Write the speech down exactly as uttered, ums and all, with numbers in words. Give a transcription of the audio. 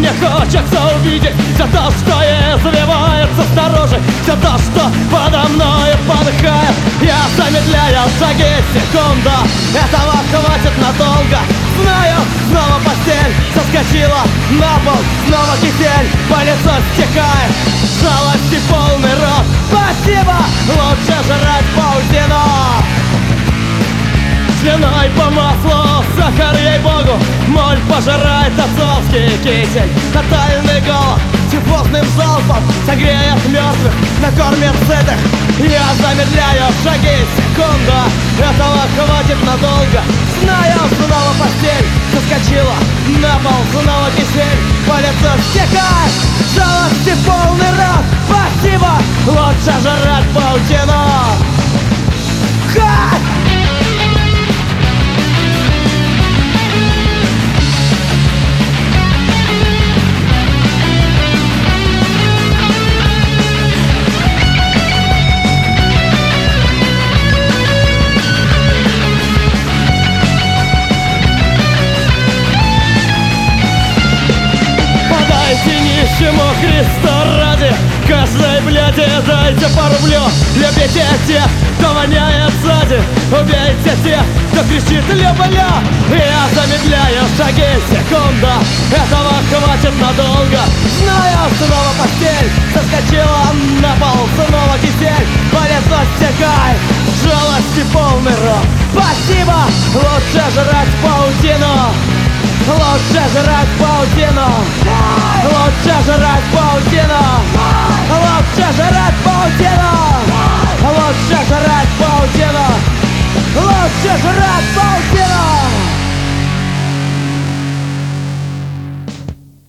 не хочется увидеть все то, что извивается снаружи, все то, что подо мною подыхает. Я замедляю шаги, секунда, этого хватит надолго. Знаю, снова постель соскочила на пол, снова кисель по лицу стекает. Жалости полный рот, спасибо, лучше жрать паутину. Слюной по маслу, сахар, ей-богу, моль пожирает отцовский кисель. Тотальный голод тифозным залпом согреет мертвых, накормит сытых. Я замедляю шаги, секунда, этого хватит надолго. Знаю, снова постель соскочила на пол, снова кисель по лицу стекает. Жалости полный рот, спасибо, лучше жрать паутину. Ха! Нищему Христа ради, каждой бляди дайте по рублю. Любите тех, кто воняет сзади, убейте тех, кто кричит «люблю». Я замедляю шаги, секунда, этого хватит надолго. Знаю, снова постель соскочила на пол, снова кисель по лицу стекает. Жалости полный рот, спасибо, лучше жрать паутину. Лучше жрать паутину. Лучше жрать паутину. Лучше жрать паутину. Лучше жрать паутину. Лучше жрать паутину.